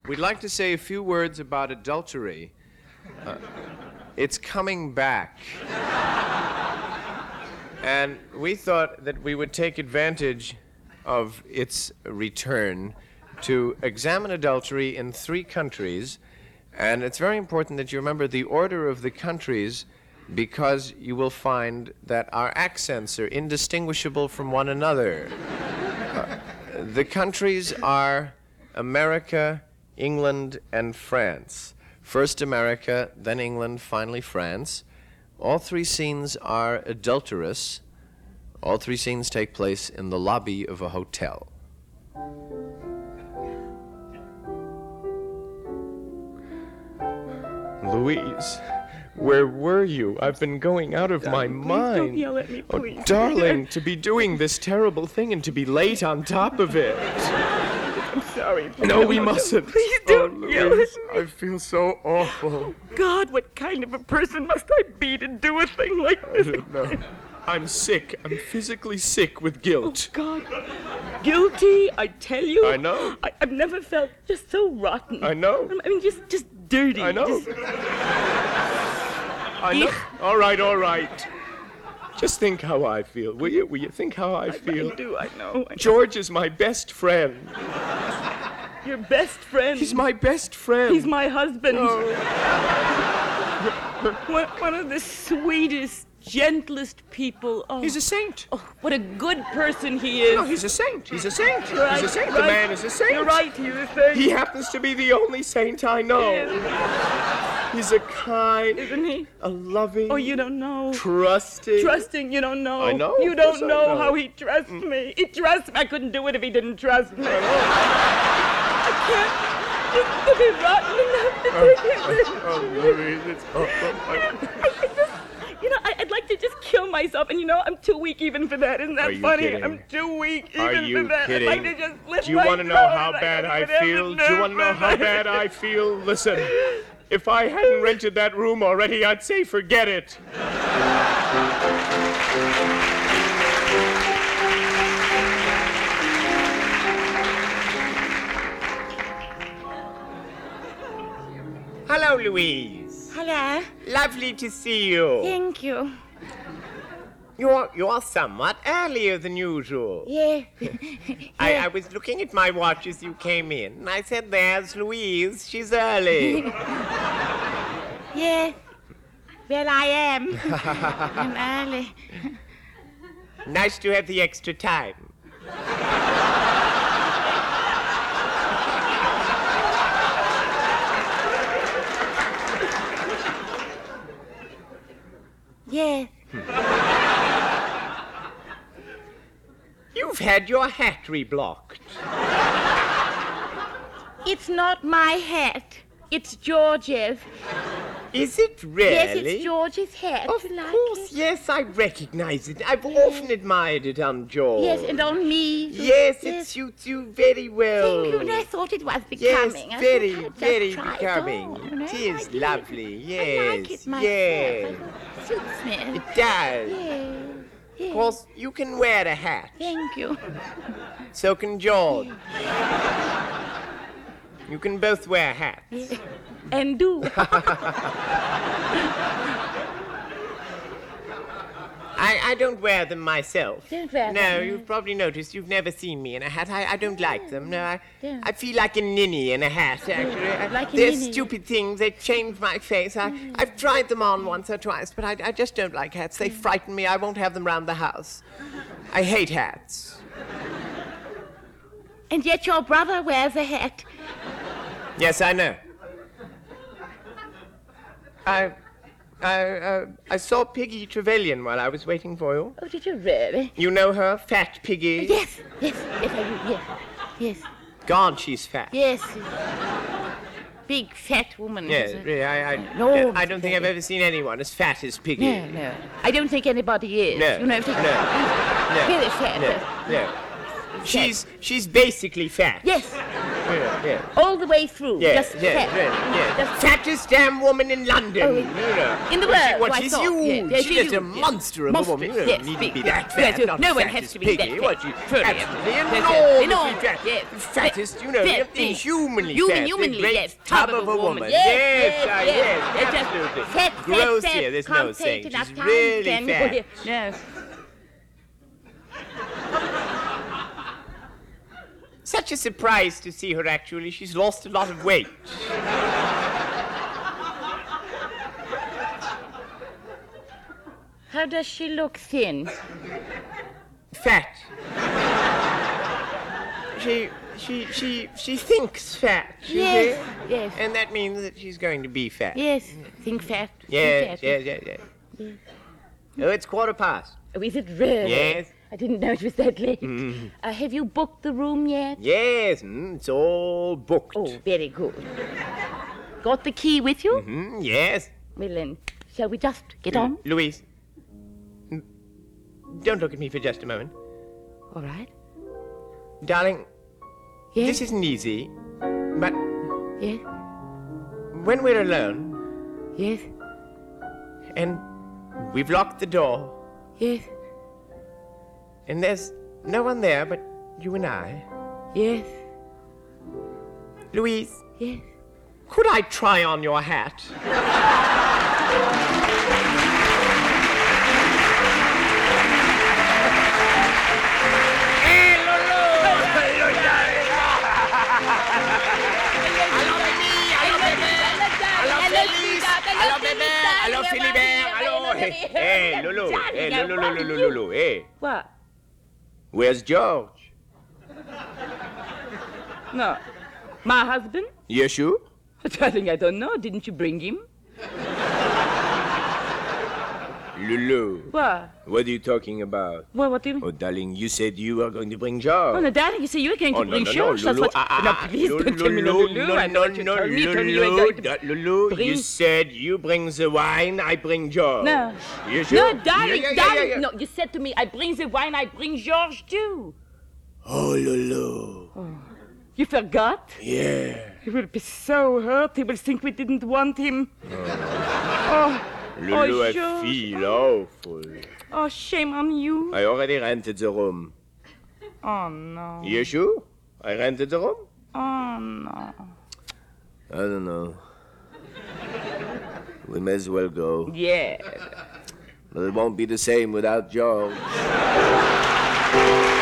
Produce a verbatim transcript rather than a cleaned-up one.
We'd like to say a few words about adultery. Uh, it's coming back. And we thought that we would take advantage of its return to examine adultery in three countries. And it's very important that you remember the order of the countries, because you will find that our accents are indistinguishable from one another. Uh, the countries are America, England, and France. First America, then England, finally France. All three scenes are adulterous. All three scenes take place in the lobby of a hotel. Louise, where were you? I've been going out of my Please mind. don't yell at me, Oh, please. darling, to be doing this terrible thing and to be late on top of it. I'm sorry. No, we mustn't. Please don't oh, yell Louise, at me. I feel so awful. God, what kind of a person must I be to do a thing like I this? don't know. I'm sick. I'm physically sick with guilt. God, guilty, I tell you. I know. I, I've never felt just so rotten. I know. I mean, just, just dirty. I know. Just- I know. All right, all right. Just think how I feel, will you? Will you think how I feel? I do, I know. I know. George is my best friend. Your best friend. He's my best friend. He's my husband. Oh. One, one of the sweetest, gentlest people. Oh. He's a saint. Oh, what a good person he is. No, he's a saint. He's a saint. You're right, He's a saint. right. The man is a saint. You're right, he's a saint. He happens to be the only saint I know. He's a kind, Isn't he? a loving, Oh, you don't know. trusting. Trusting, you don't know. I know, You of course don't I know, know. how he trusts me. He trusts me. I couldn't do it if he didn't trust me. I can't. Just to be rotten enough to take him in. Oh, Louise, it's awful. I, I just, you know, I, I'd like to just kill myself, and you know, I'm too weak even for that. Isn't that Are you funny? kidding? I'm too weak Are even you for that. kidding? I'd like to just lift Do you my want to know throat how and bad don't I even have feel? the Do you want to know nerve how for bad that. I feel? Listen, if I hadn't rented that room already, I'd say forget it. Hello, Louise. Hello. Lovely to see you. Thank you. You're you're somewhat earlier than usual. Yeah. I, I was looking at my watch as you came in, and I said, "There's Louise. She's early." Yeah. Well, I am. I'm early. Nice to have the extra time. Yeah. You've had your hat reblocked. It's not my hat. It's George's. Is it really? Yes, it's George's hat. Of You like course, it? yes, I recognize it. I've often admired it on George. Yes, and on me. Yes, it suits you very well. Thank you. And I thought it was Yes, becoming. I very, thought I'd just very try it becoming. on, you know? It I is do. lovely, I yes, like it myself. yes. It suits me. It does. Yeah. Yeah. Of course, you can wear a hat. Thank you. So can George. You can both wear hats. And do. I, I don't wear them myself. Don't wear no, them, no. you've probably noticed you've never seen me in a hat. I, I don't like them. No, I, Yeah. I feel like a ninny in a hat, actually. I- like a They're ninny. stupid things. They change my face. I, I've tried them on once or twice, but I, I just don't like hats. They frighten me. I won't have them round the house. I hate hats. And yet your brother wears a hat. Yes, I know. I, I, uh, I saw Piggy Trevelyan while I was waiting for you. Oh, did you really? You know her, Fat Piggy? Yes, yes, yes, I do, yes, yes, God, she's fat. yes. Big fat woman. Yes, isn't it? really, I, I, No, I don't think I've ever seen anyone as fat as Piggy. No, no. I don't think anybody is. No, You know, if no, they- no, Very fat. no, no. She's, she's basically fat. Yes, Yeah, yeah. All the way through. Yes, just yes, fat. yes, yes. Just Fattest damn woman in London. Oh, you know. in the Well, she- world. Well, I she's thought. huge. Yeah, yeah, she's she's just a huge, yeah. monster of a woman. You Monstrous, don't yes, need to big, be yeah. that fat. Yes, not no one fat has as to be that piggy. fat. What, she, Truly, absolutely yes, yes, enormously enormous, fat. yes. Fattest, you know, Fat, yes. inhumanly Human, fat. humanly, a great yes. tub of a woman. Yes, yes, yes, ah, yes. yes, It's just absolutely. fat, fat, Gross fat. here, there's no Can't saying. take enough She's time, really can fat. you? No. Such a surprise to see her, actually. She's lost a lot of weight. How does she look thin? Fat. She, she, she, she thinks fat. you Yes, see? yes. And that means that she's going to be fat. Yes, think fat. think Yes, fat. yes, yes, yes. Oh, it's quarter past. Oh, is it really? Yes. I didn't know it was that late. Uh, have you booked the room yet? Yes, mm, it's all booked. Oh, very good. Got the key with you? Mm, yes. Well then, shall we just get on? Louise, mm, don't look at me for just a moment. All right. Darling, Yes. this isn't easy, but Yes. when we're alone Yes. and we've locked the door Yes. and there's no one there but you and I, Yes. Louise, Yes. could I try on your hat? Hey, Lulu! Hello, darling! Hello, baby! Hello, baby! Hello, Feliz! Hello, baby! Hello, Philibert! Hello! Hey, hey, Lulu! Hey, Lulu, Lulu, Lulu, Lulu! Hey, What? where's George? No. My husband? You sure? Darling, I don't know. Didn't you bring him? Lulu, What? what are you talking about? What, what do you mean? Oh, darling, you said you were going to bring George. Oh, no, darling, you say you were going to Oh, no, bring no, no, George. That's Lulu, what... ah, ah, no, ah, please don't tell me no, Lulu, Lulu. no, I know no, what you no, told me. You told me you were Lulu, going to... da- Lulu, bring- you said you bring the wine, I bring George. No. You sure? No, darling, Yeah, yeah, yeah, darling. yeah, yeah. No, you said to me, I bring the wine, I bring George too. Oh, Lulu. You forgot? Yeah. He will be so hurt. He will think we didn't want him. Oh, Lulu, oh, I George. feel awful. Oh, shame on you. I already rented the room. Oh, no. You sure? I rented the room? Oh, no. I don't know. We may as well go. Yeah. But it won't be the same without George.